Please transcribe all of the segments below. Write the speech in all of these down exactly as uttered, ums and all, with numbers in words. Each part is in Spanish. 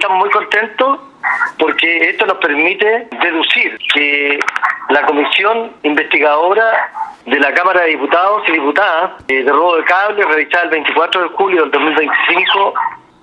estamos muy contentos porque esto nos permite deducir que la comisión investigadora de la Cámara de Diputados y Diputadas eh, de robo de cable, realizada el veinticuatro de julio del dos mil veinticinco,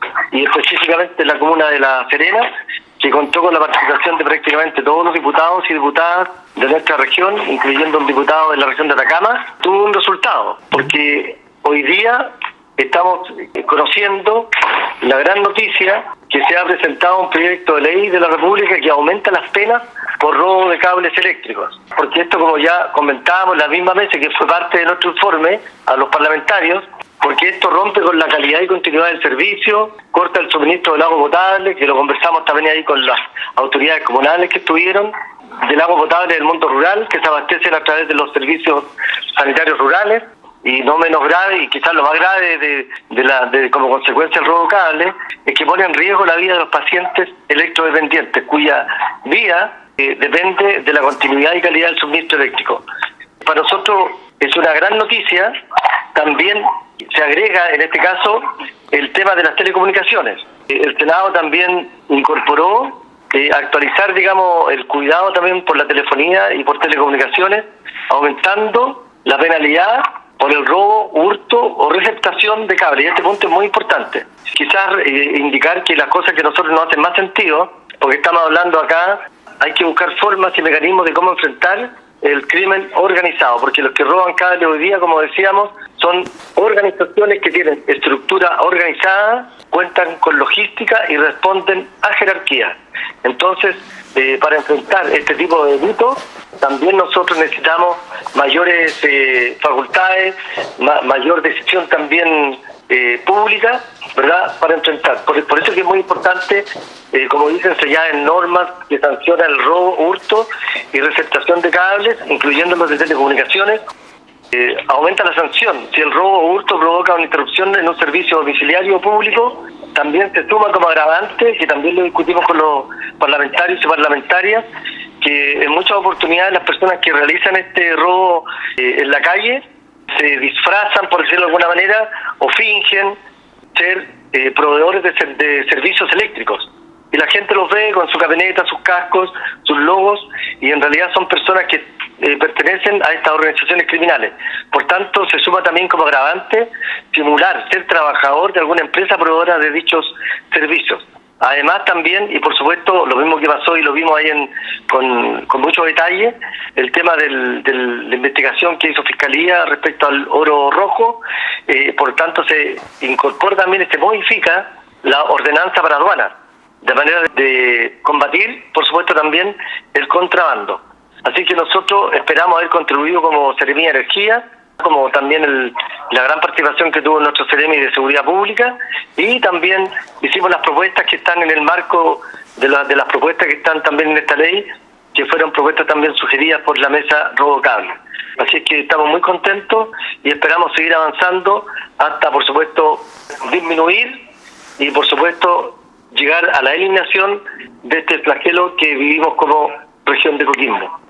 y específicamente en la comuna de La Serena, que contó con la participación de prácticamente todos los diputados y diputadas de nuestra región, incluyendo un diputado de la región de Atacama, tuvo un resultado, porque hoy día estamos conociendo la gran noticia que se ha presentado un proyecto de ley de la República que aumenta las penas por robo de cables eléctricos. Porque esto, como ya comentábamos la misma vez que fue parte de nuestro informe a los parlamentarios, porque esto rompe con la calidad y continuidad del servicio, corta el suministro del agua potable, que lo conversamos también ahí con las autoridades comunales que estuvieron, del agua potable del mundo rural, que se abastecen a través de los servicios sanitarios rurales, y no menos grave, y quizás lo más grave de, de la de como consecuencia del robo de cable, es que pone en riesgo la vida de los pacientes electrodependientes, cuya vida eh, depende de la continuidad y calidad del suministro eléctrico. Para nosotros es una gran noticia. También se agrega en este caso el tema de las telecomunicaciones. El Senado también incorporó eh, actualizar, digamos, el cuidado también por la telefonía y por telecomunicaciones, aumentando la penalidad por el robo, hurto o receptación de cable. Y este punto es muy importante. Quizás eh, indicar que las cosas que a nosotros nos hacen más sentido, porque estamos hablando acá, hay que buscar formas y mecanismos de cómo enfrentar el crimen organizado, porque los que roban cable hoy día, como decíamos, son organizaciones que tienen estructura organizada, cuentan con logística y responden a jerarquía. Entonces, eh, para enfrentar este tipo de delitos, también nosotros necesitamos mayores eh, facultades, ma- mayor decisión también eh, pública, ¿verdad?, para enfrentar. Por, por eso que es muy importante, eh, como dicen ya en normas que sancionan el robo, hurto y receptación de cables, incluyendo los de telecomunicaciones, eh, aumenta la sanción. Si el robo o hurto provoca una interrupción en un servicio domiciliario público, también se suma como agravante, que también lo discutimos con los parlamentarios y parlamentarias, que en muchas oportunidades las personas que realizan este robo eh, en la calle se disfrazan, por decirlo de alguna manera, o fingen ser eh, proveedores de, ser, de servicios eléctricos. Y la gente los ve con su camioneta, sus cascos, sus logos, y en realidad son personas que eh, pertenecen a estas organizaciones criminales. Por tanto, se suma también como agravante simular ser trabajador de alguna empresa proveedora de dichos servicios. Además también, y por supuesto, lo mismo que pasó y lo vimos ahí en, con, con mucho detalle, el tema del, de la investigación que hizo Fiscalía respecto al oro rojo, eh, por tanto se incorpora también, se modifica la ordenanza para aduanas, de manera de combatir, por supuesto, también el contrabando. Así que nosotros esperamos haber contribuido como Seremi de Energía, como también el, la gran participación que tuvo nuestro Seremi de Seguridad Pública, y también hicimos las propuestas que están en el marco de, la, de las propuestas que están también en esta ley, que fueron propuestas también sugeridas por la mesa Robo Cable. Así es que estamos muy contentos y esperamos seguir avanzando hasta, por supuesto, disminuir y, por supuesto, llegar a la eliminación de este flagelo que vivimos como región de Coquimbo.